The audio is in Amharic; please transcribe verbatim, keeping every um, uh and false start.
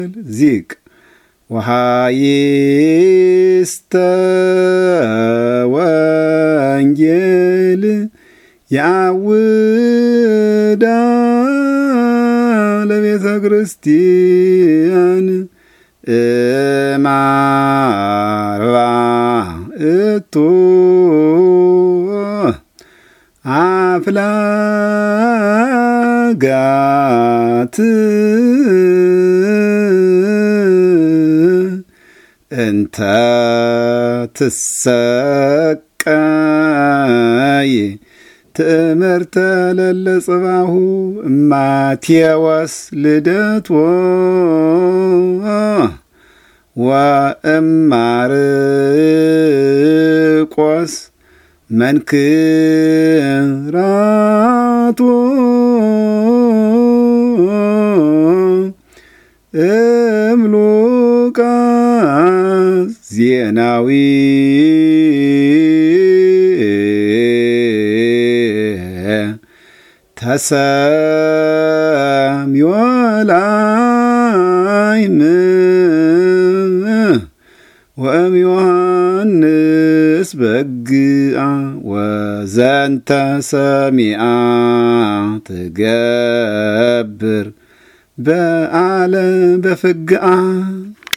ዚቅ ወሃይስተ ወንጌል ያውዳ ለቤተ ክርስቲያን እማርባ እቱ አፍላጋት እንተ ትሰቀይ ትእምርተ ለለጽባሁ ማቴዎስ ልደት ወእማርቆስ መንክራቶ እምሉቃስ ዜናዊ ተሰምዮ ላይም ወእም ዮሐንስ በግአ ወዘንተ ሰሚአ ትገብር በአለ በፍግአ